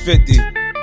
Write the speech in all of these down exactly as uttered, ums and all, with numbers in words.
fifty.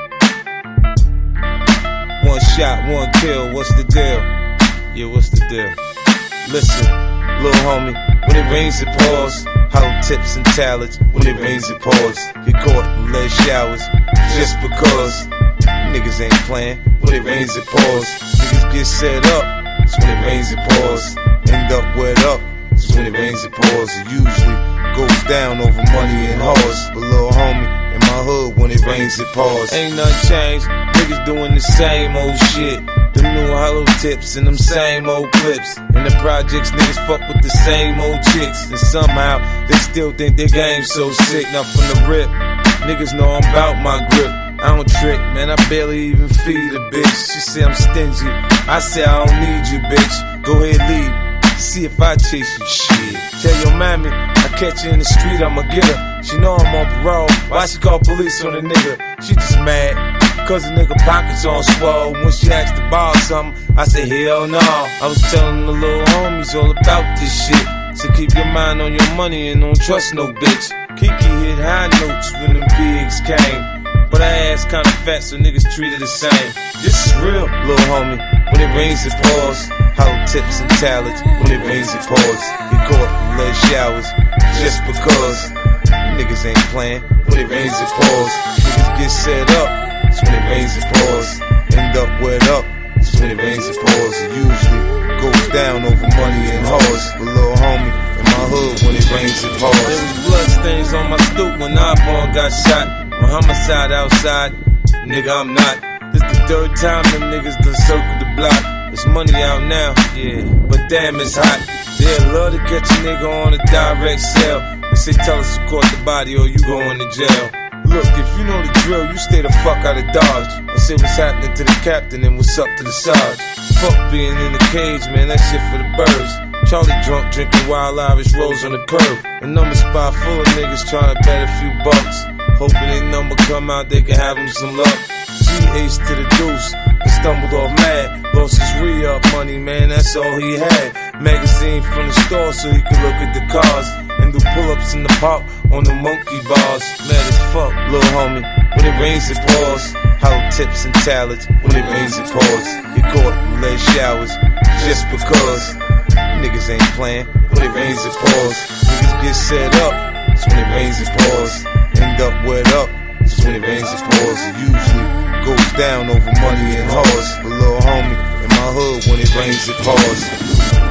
One shot, one kill, what's the deal? Yeah, what's the deal? Listen, little homie, when it rains it pours. Hollow tips and talents, when it rains it pours. Get caught in lead showers, just because. Niggas ain't playing, when it rains it pours. Niggas get set up, it's when it rains it pours. End up wet up, it's when it rains it pours. It usually goes down over money and hoes. But little homie, in my hood, when it rains it pours. Ain't nothing changed, niggas doing the same old shit. Them new hollow tips and them same old clips. In the projects, niggas fuck with the same old chicks. And somehow, they still think their game's so sick. Now from the rip, niggas know I'm about my grip. I don't trick, man, I barely even feed a bitch. She say I'm stingy, I say I don't need you, bitch. Go ahead, leave, see if I chase you, shit. Tell your mammy, I catch her in the street, I'ma get her. She know I'm on parole, why she call police on a nigga? She just mad, cause the nigga pockets on swole. When she asked to borrow something, I say hell no. I was telling the little homies all about this shit. So keep your mind on your money and don't trust no bitch. Kiki hit high notes when them pigs came. But her ass kinda fat, so niggas treat her the same. This is real, little homie. When it rains, it pours. Hollow tips and talents. When it rains, it pours. Get caught in lead showers, just because. Niggas ain't playing. When it rains, it pours. Niggas get set up. It's when it rains, it pours. End up wet up. It's when it rains, it pours. It usually goes down over money and hoes. But little homie, in my hood, when it rains, it pours. There was blood stains on my stoop when Osborne got shot. My homicide outside, nigga, I'm not. This the third time them niggas done circled the block. There's money out now, yeah, but damn, it's hot. They love to catch a nigga on a direct sale. They say tell us to court the body or you going to jail. Look, if you know the drill, you stay the fuck out of Dodge. I say what's happening to the captain and what's up to the Sarge. Fuck being in the cage, man, that shit for the birds. Charlie drunk, drinking wild Irish rolls on the curb. A number spot full of niggas trying to bet a few bucks. Hoping they number come out, they can have him some luck. G ace to the deuce, and stumbled off mad. Lost his re-up money, man, that's all he had. Magazine from the store so he could look at the cars. And do pull-ups in the park on the monkey bars. Mad as fuck, little homie. When it rains, it pours. Hollow tips and talents. When it rains, it pours. Get caught in lead showers, just because. Niggas ain't playing. When it rains, it pours. Niggas get set up. It's when it rains, it pours. End up wet up. It's when it rains, it pours. It usually goes down over money and hoes. But little homie, in my hood, when it rains, it pours.